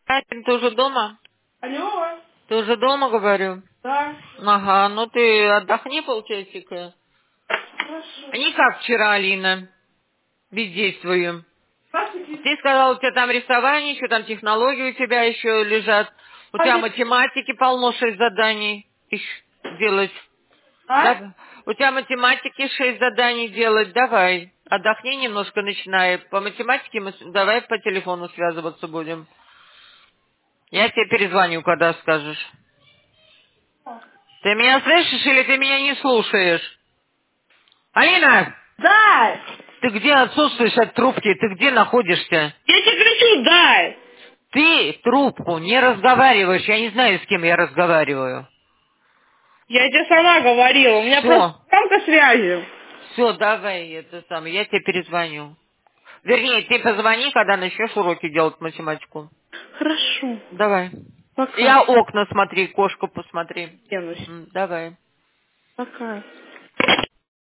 Катя, ты уже дома? Алло. Ты уже дома, говорю? Да. Ага, ну ты отдохни полчасика. Хорошо. Не как вчера, Алина. Бездействую. Здравствуйте. Ты сказала, у тебя там рисование, что там технологии у тебя еще лежат. У тебя математики полно 6 заданий еще делать. А? Да? У тебя математики 6 заданий делать. Давай. Отдохни немножко, начинай. По математике мы давай по телефону связываться будем. Я тебе перезвоню, когда скажешь. Ты меня слышишь или ты меня не слушаешь? Алина! Да. Ты где отсутствуешь от трубки? Ты где находишься? Я тебе кричу, да. Ты трубку не разговариваешь. Я не знаю, с кем я разговариваю. Я тебе сама говорила. У меня просто Все. громко связи. Все, давай это самое. Я тебе перезвоню. Вернее, ты позвони, когда начнешь уроки делать математику. Хорошо. Давай. Пока. Я окна смотри, кошку посмотри. Денусь. Давай. Пока.